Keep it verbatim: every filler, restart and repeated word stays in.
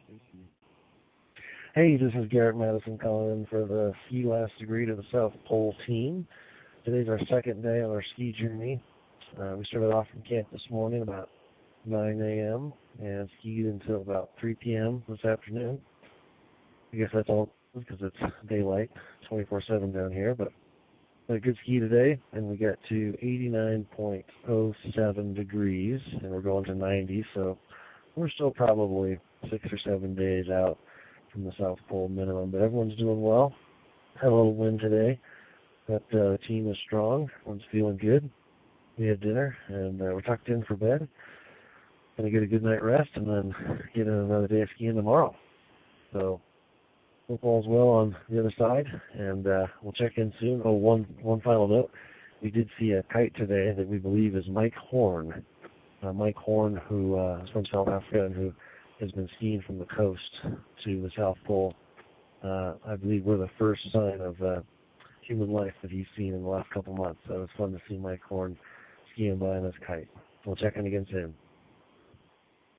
Hey, this is Garrett Madison calling in for the Ski Last Degree to the South Pole team. Today's our second day on our ski journey. Uh, we started off from camp this morning about nine a m and skied until about three p m this afternoon. I guess that's all because it's daylight, twenty-four seven down here, but had a good ski today, and we got to eighty-nine point oh seven degrees, and we're going to ninety, so we're still probably six or seven days out from the South Pole minimum, but everyone's doing well. Had a little wind today, but uh, the team is strong. Everyone's feeling good. We had dinner, and uh, we're tucked in for bed. Gonna get a good night rest, and then get in another day of skiing tomorrow. So hope all's well on the other side, and uh, we'll check in soon. Oh, one one final note: we did see a kite today that we believe is Mike Horn. Uh, Mike Horn, who uh, is from South Africa and who has been skiing from the coast to the South Pole. Uh, I believe we're the first sign of uh, human life that he's seen in the last couple months. So it was fun to see Mike Horn skiing by on his kite. We'll check in again soon.